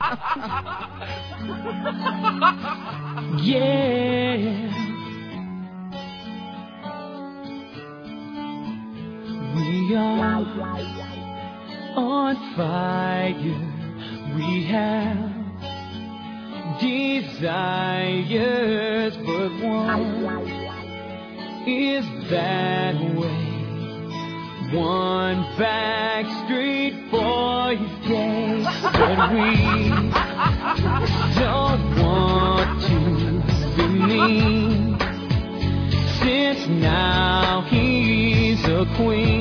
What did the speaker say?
Yeah. We are on fire. We have desires, but one is that way. One backstreet boys gay, but we don't want to be mean, since now he's a queen.